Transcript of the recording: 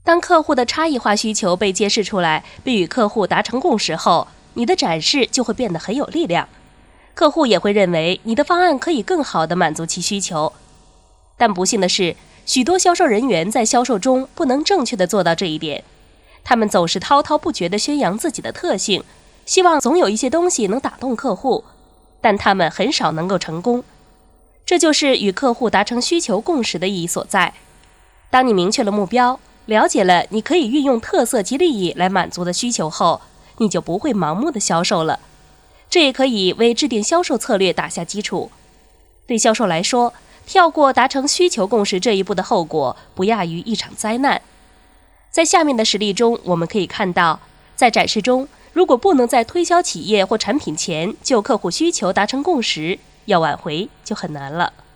当客户的差异化需求被揭示出来，并与客户达成共识后，你的展示就会变得很有力量。客户也会认为你的方案可以更好地满足其需求。但不幸的是，许多销售人员在销售中不能正确地做到这一点。他们总是滔滔不绝地宣扬自己的特性，希望总有一些东西能打动客户，但他们很少能够成功。这就是与客户达成需求共识的意义所在。当你明确了目标，了解了你可以运用特色及利益来满足的需求后，你就不会盲目的销售了。这也可以为制定销售策略打下基础。对销售来说，跳过达成需求共识这一步的后果，不亚于一场灾难。在下面的实例中，我们可以看到，在展示中，如果不能在推销企业或产品前就客户需求达成共识，要挽回就很难了。